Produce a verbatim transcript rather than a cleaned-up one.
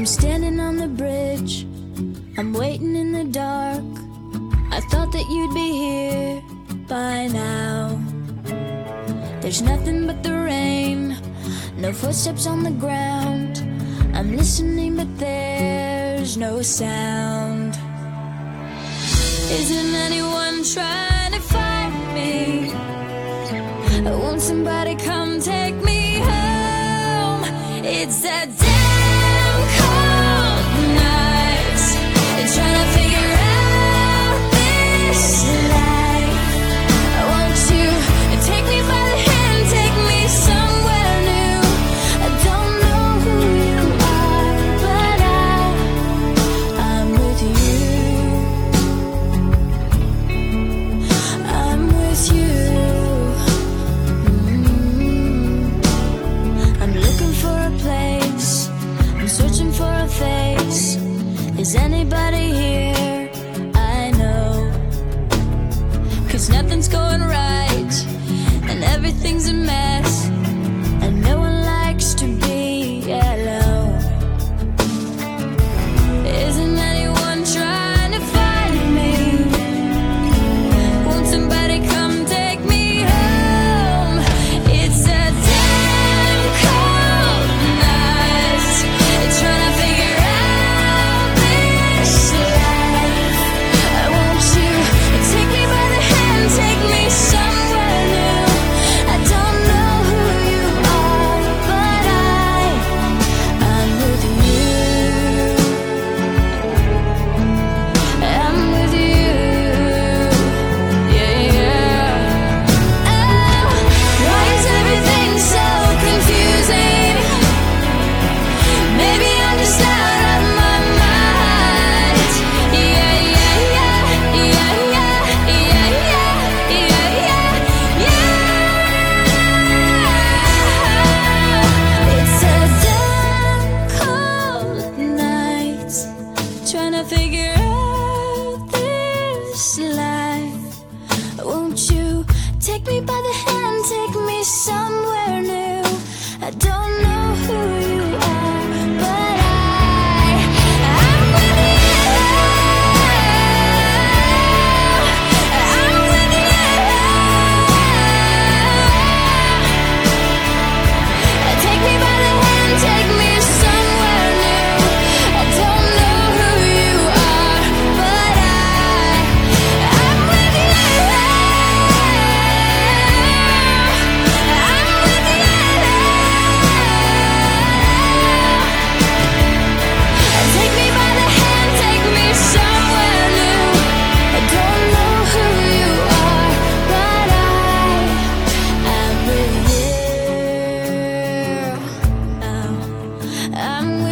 standing on the bridge, I'm waiting in the dark. I thought that you'd be here by now. There's nothing but the rain, no footsteps on the ground. I'm listening but there's no sound. Isn't anyone trying to find me? Won't somebody come take me home? It's that damn cold night, trying to figure out this life. Won't you take me by the hand, take me somewhere new? I don't know who you are, but I, I'm with you. I'm with you. Mm-hmm. I'm looking for a place, I'm searching for a face. Is anybody here? I know. 'Cause nothing's going right, and everything's a mess, and no one likes to be alone. Isn't anyone trying to find me? Won't somebody come take me home? It's a damn cold night, trying to figure out this life. Won't you take me by the hand, take me somewhere new? I don't know who you are, but I, I'm with you. I'm with you. Yeah, yeah. Oh, why is everything so confusing? Maybe I'm just out of my mind. Yeah, yeah, yeah, yeah, yeah, yeah, yeah, yeah, yeah. It's a damn cold night, trying to figure out this life. Won't you take me by the hand, take me somewhere new? I don't know who you are, but I, I'm with you. I'm with you. Take me by the hand, take me somewhere new. I don't know who you are, but I, I'm with you. I'm with you. Take me by the hand, take me somewhere new. I don't know who you are, but I, I'm with you. Oh, I'm